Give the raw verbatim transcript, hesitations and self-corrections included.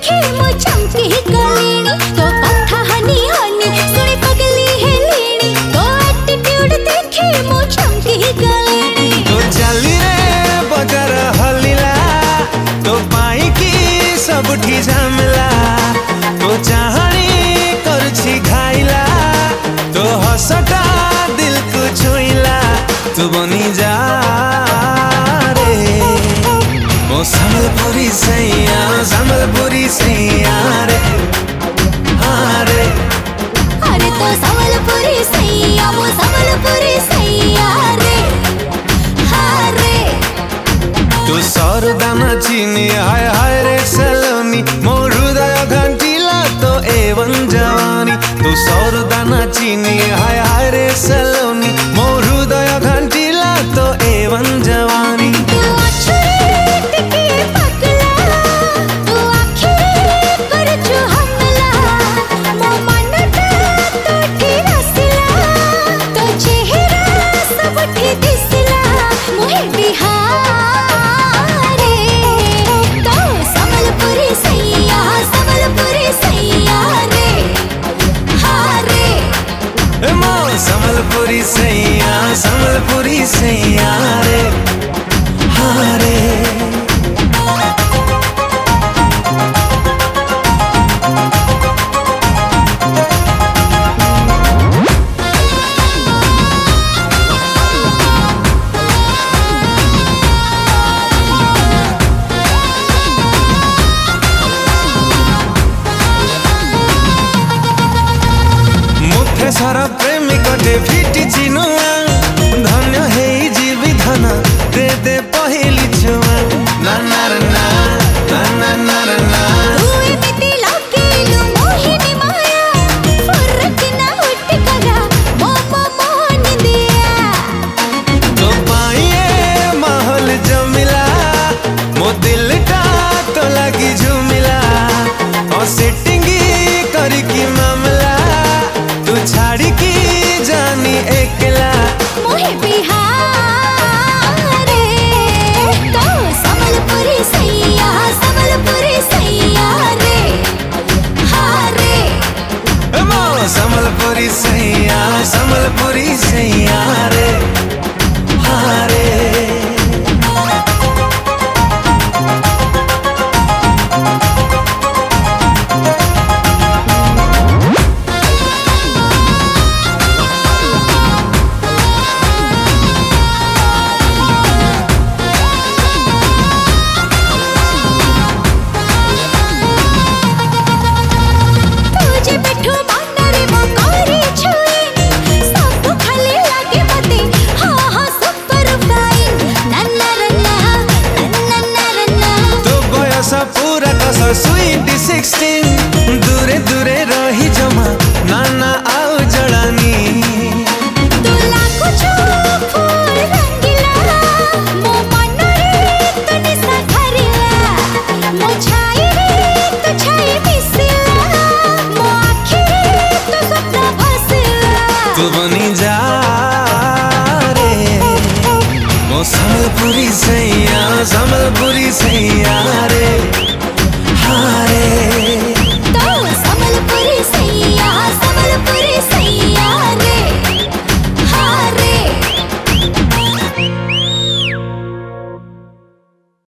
देखी मो चमकी गलीनी तो कथा हनी हनी सुनी पगली है लीनी तो एटीट्यूड देखी मो चमकी गलीनी तो चली रे बगर हलिला तो पाई की सबठी झमेला तो चाहनी करछि घाइला तो हसटा दिल को छुइला तू बनी जा रे ओ संबलपुरी सैया संबलपुरी सैया रे हाँ रे अरे तो संबलपुरी सैया वो संबलपुरी सैया रे हाँ रे तू सरदाना चीनी हाय हाय रे सलोनी मोर हृदय घंटिला तो एवं जवानी तू सरदाना चीनी हाय हाय रे सलोनी मोर हृदय घंटिला तो एवं जवानी तू अछरे टिके पगला तू आखिरे कर जो हमला मो मनटा तो ठिरसला तो चेहरा सब ठी दिसला मोहे बिहार रे तो संबलपुरी सैया संबलपुरी सैया रे हाँ रे मो संबलपुरी सैया संबलपुरी सैया रे हाँ रे मुठे सारा प्रेमिकटे फिटी चिनुआ धन्य हे जीविधन दे दे पहिली छुआ ना ना रे ना ना ना ना रे ना तू एमिति लागिलु मोहिनी माया फरक ना उठ करा मो मो मोहन दिया तो पाइए माहौल जमिला मो दिलटा तो लगी झुमिला और सेटिंगी करी की मामला तू छाड़ी की जानी एकला मोहे बिहार रे तो संबलपुरी सैया संबलपुरी सैया रे हाँ रे मो संबलपुरी सैया संबलपुरी सैया रे हाँ रे तुझे बैठो मानरे मो कोरी छुई सब खाली लागे मते हाँ हाँ सुपर फाइन नन्ना रन्ना नन्ना रन्ना तो बयस पूरा कस स्वीट सिक्सटीन दूरे दूरे रही जमा नाना आउ जड़ानी तू लाखो छो फूल रंगीला मो मनरे तने सखरिला मो छाई रे तू छाई मिसिला मो आखी रे तू सपना भसिला तू बनी जा रे मो संबलपुरी सैया संबलपुरी सैया